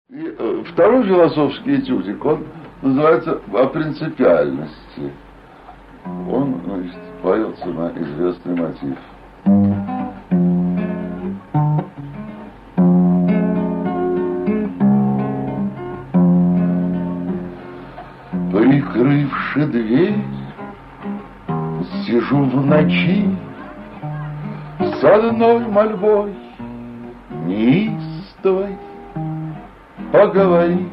И второй философский этюдик, он называется «О принципиальности». Он, значит, поется на известный мотив. Прикрывши дверь, сижу в ночи с одной мольбой неистовой. Поговори,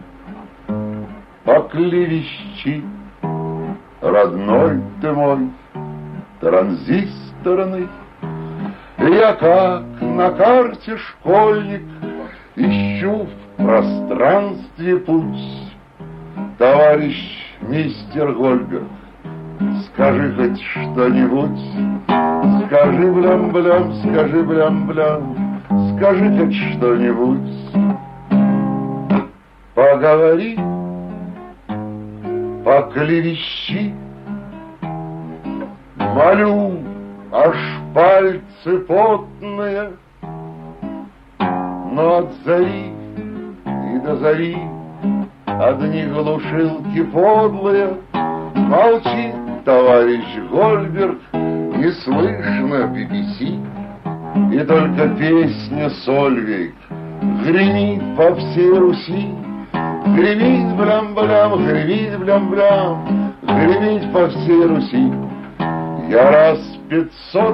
поклевещи, родной ты мой, транзисторный. Я как на карте школьник ищу в пространстве путь. Товарищ мистер Гольберг, скажи хоть что-нибудь. Скажи блям-блям, скажи блям-блям, скажи хоть что-нибудь. Поговори, поклевещи, молю, аж пальцы потные, но от зари и до зари одни глушилки подлые. Молчит товарищ Гольберг, не слышно BBC, и только песня Сольвейк гремит по всей Руси. Гремит блям-блям, гремит блям-блям, гремит по всей Руси. Я раз 500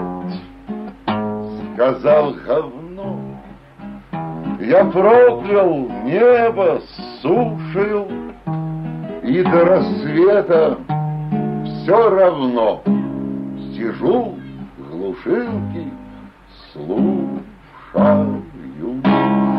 сказал говно, я проклял небо сушею, и до рассвета все равно сижу в глушилке, слушаю.